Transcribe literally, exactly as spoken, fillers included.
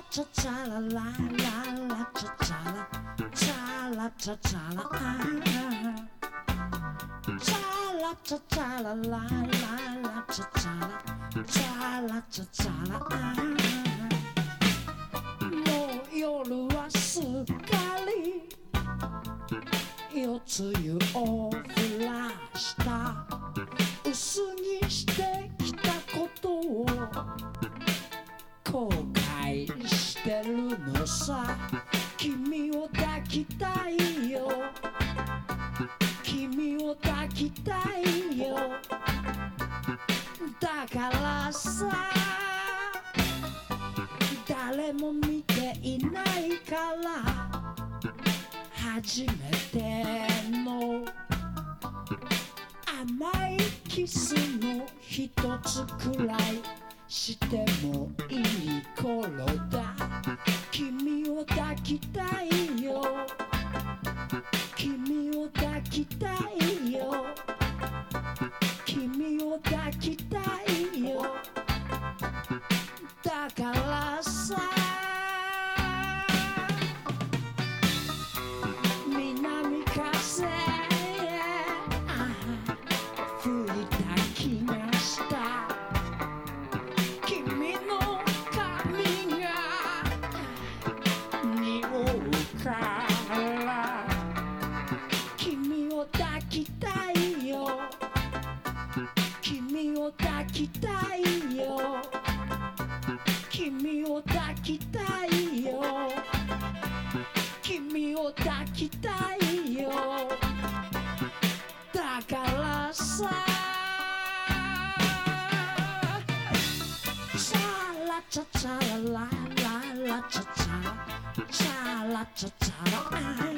cha cha la la la la cha cha la cha la cha cha la ah cha la cha cha la la la la cha cha la cha la cha cha la ahもう夜はすっかり夜露を降らした薄にしてきたことを後悔してるのさ君を抱きたいよ君を抱きたいよだからさ誰も見ていないから初めての甘いキスの一つくらいしてもいい頃だ君を抱きたいよ君を抱きたいよ君を抱きたいよだからさ南風吹いた気がした君の髪が匂うから君を抱きたいよ君を抱きたいよ君を抱きたいよ君を抱きたいよだからさチャラチャチャララララチャチャチャラチャチャラ